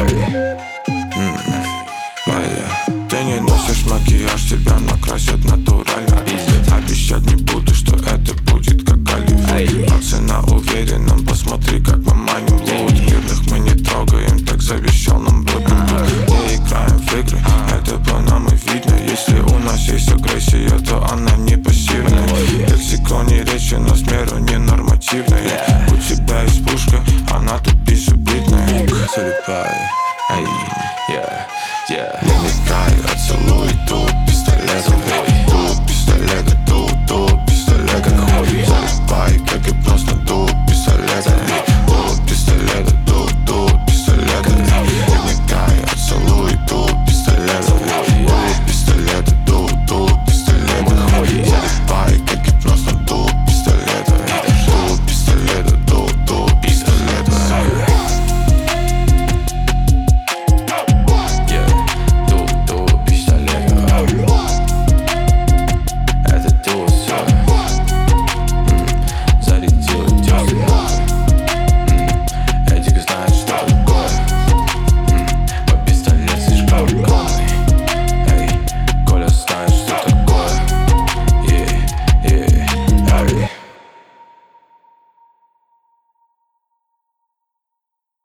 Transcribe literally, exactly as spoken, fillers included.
М, моя. Ты не носишь макияж, тебя накрасят натурально. Обещать не буду, что это будет как Голливуд. Пацаны на уверенном, посмотри, как мы маним лут. Мирных мы не трогаем, так завещал нам Бог. Не играем в игры, это по нам и видно. Если у нас есть агрессия, то она не пассивная. Лексиконе речи, но с меру ненормативная. У тебя есть пушка, она тут безубитная. Залипай, ай, yeah, yeah.